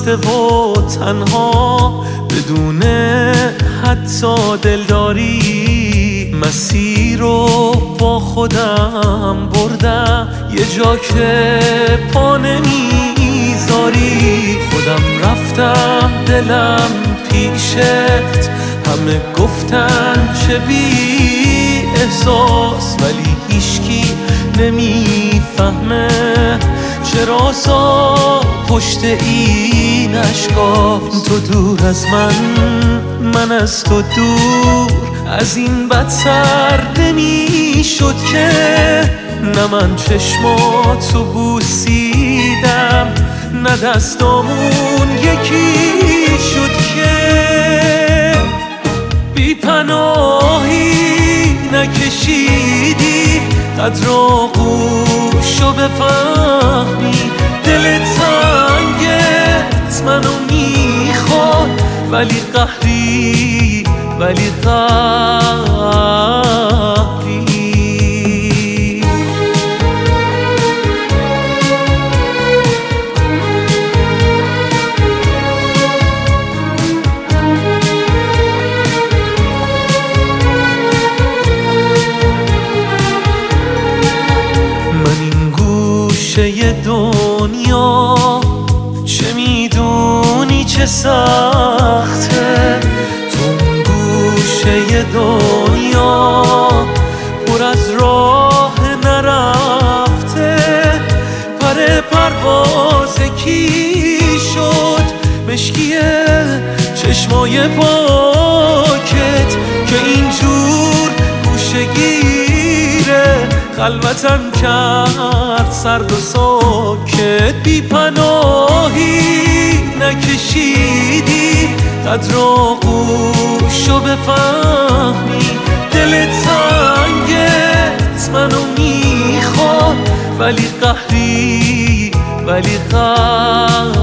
خسته و تنها بدون حتی دلداری، مسیر رو با خودم بردم یه جا که پا نمیذاری. خودم رفتم دلم پیشت، همه گفتن چه بی احساس، ولی هیچکی نمیفهمه چرا رازا پشت این اشکاست. تو دور از من از تو دور، از این بدتر نمیشد که نه من چشماتو بوسیدم نه دستامون یکی شد که بی پناهی نکشیدی قدر آغوشو بفهمی. دل تنگت منو میخواد ولی قهری ولی قهری. گوشه دنیا چه میدونی چه سخته، تو گوشه دنیا پر از راه نرفته. پر پرواز کی شد مشکیه چشمای پاکت که اینجور گوشه گیره خلوتم کرد سرد و ساکت. بی پناهی نکشیدی قدر آغوشو بفهمی. دل تنگت منو میخواد ولی قهری ولی قهری.